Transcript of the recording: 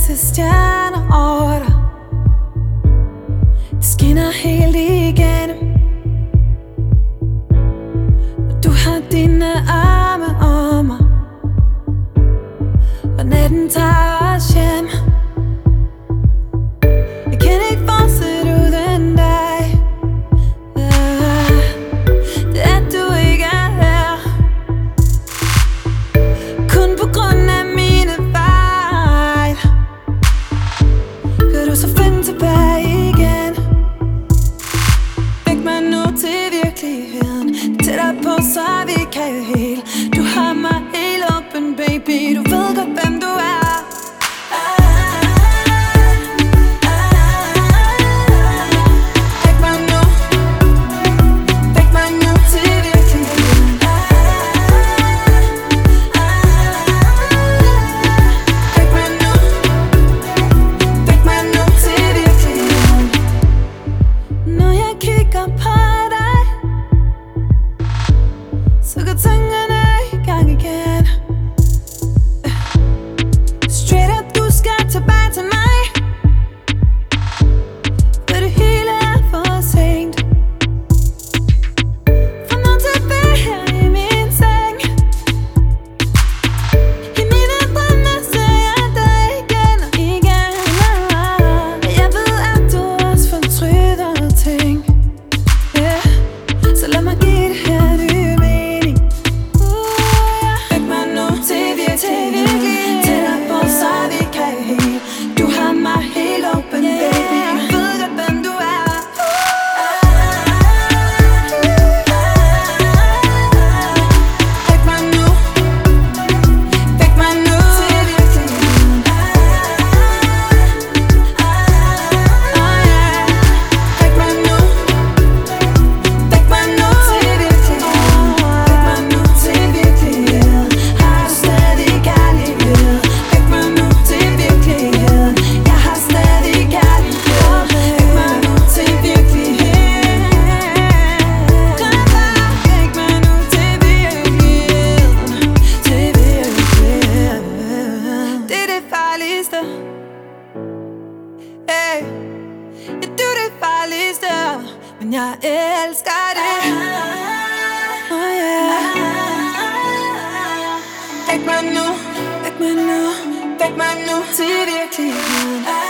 lyse stjerner over dig. Det skinner helt igennem, når du har dine arme om mig, og natten tager os hjem. Jeg kan ikke fortsætte uden dig. Det er du ikke er her, kun på grund af mine fejl. Kan du så finde tilbage igen? Væk mig nu til virkeligheden, tættere på, så vi kan hele. Du har mig helt åben, baby, du ved godt, hvem du er. Så går tankerne i gang igen. Straight up, du skal tilbage til mig, for det hele er for sent. For nu tilbage her i min seng. I mine drømme ser jeg dig igen og igen. Jeg ved, at du også fortryder ting, yeah. Så lad mig give det her tættere på, så vi kan hele. Du har mig helt åben, baby, jeg ved godt, hvem du er. Væk mig nu, væk mig nu til virkeligheden. Væk mig nu, væk mig nu til virkeligheden. Væk mig nu til virkeligheden. Har du stadig kærlighed? Væk mig nu til virkeligheden. Jeg har stadig kærlighed. Væk mig nu til virkeligheden. Kom bare, væk mig nu til virkeligheden. Til virkeligheden. Det er det farligste. Hey. Ja, du er det farligste, men jeg elsker det. Oh yeah. Væk mig nu, væk mig nu, væk mig nu til virkeligheden.